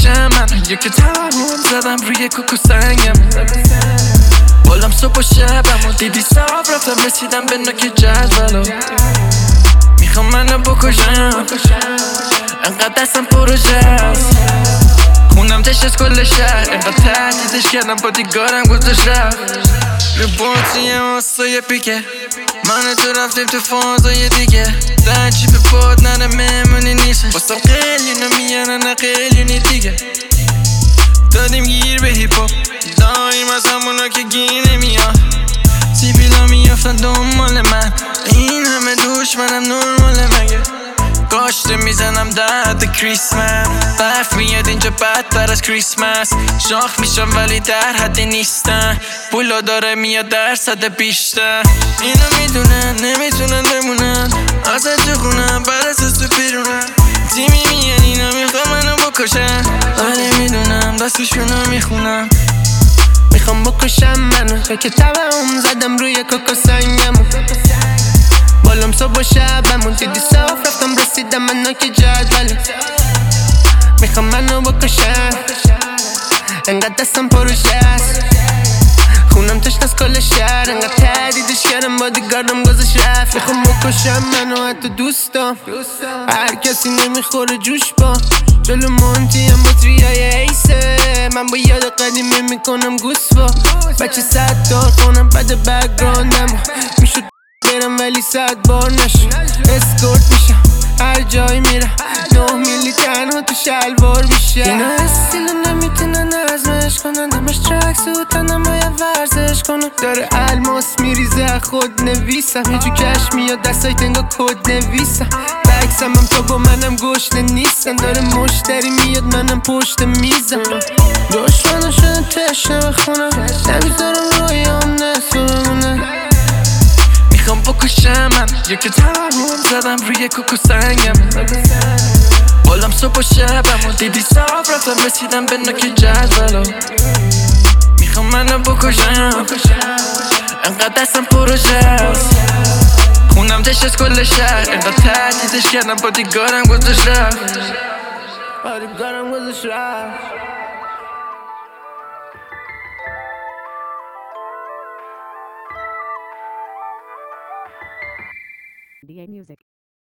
بکشم من یکی توهم زدم روی کوکو سنگم بالام صبح و شبم و دیدی صاف رفتم رسیدم به نوک جدولو میخوام منو بکشم انقدر دستم پروژه است خونم تش از کل شهر انقدر تهدیدش کردم بادیگارم گذاشت رفت رو باتریم واسه پیکه من تو رفتیم تو فازای دیگه در چی به باد نره مهمونی نیست واسم قلیونو میارن نه قلیونی دیگه دادیم گیر به هیپ هاپ داریم از همونا که گیر نمیاد سیبیلا میافتن دنبال من این همه دشمنم نرماله مگه گاشته میزنم در حد کریسمس برف میاد اینجا بدتر از کریسمس شاخ میشم ولی در حدی نیستن پولا داره میاد درصد بیشتر اینو میدونن نمیتونن بمونن ازت تو خونم بعد از تو پیرونن تیمی میان اینا میخوام منو بکشن ولی میدونم دستشونو میخونم میخوام بکشم منو که توهم زدم روی کوکو سنگمو بالام صبح و شبمون دیدی صاف رفتم رسیدم من نوک جدوله میخوام منو بکشم انقدر دستم پروژه است خونم تشت از کل شهر انقدر تهدیدش کردم بادیگاردم گذاشت رفت میخوام بکشم منو حتی دوستام هر کسی نمیخوره جوش با جلو مونتی هم بطریای ایسه من با یاد قدیمی میکنم گوسفا بچه 100 تا کنم بعد بک‌گراندم میشد برم ولی 100 بار نشد اسکورت میشم هر جای میرم 9 میلی تنها تو شلوار میشه اینا استیلو نمیتونن ازمش کنن دمش ترک سوتنم باید ورزش کنم داره الماس میریزه خود نویسم یه جو کش میاد دستای تنگا کد نویسم بکسم هم تو با منم گشنه نیستن داره مشتری میاد منم پشت میزم دشمنو شده تشنه بخونم نمیذارم رویام نصف بمونه میخوام بکشم من یکی توهم زدم روی کوکو سنگم بالام صبح و شبم و دیدی صاف رفتم رسیدم به نوک جدولو میخوام منو بکشم انقدر دستم پروژه است خونم تش از کل شهر انقدر تهدیدش کردم بادیگارم گذاشت رفت بادیگارم گذاشت رفت DA Music.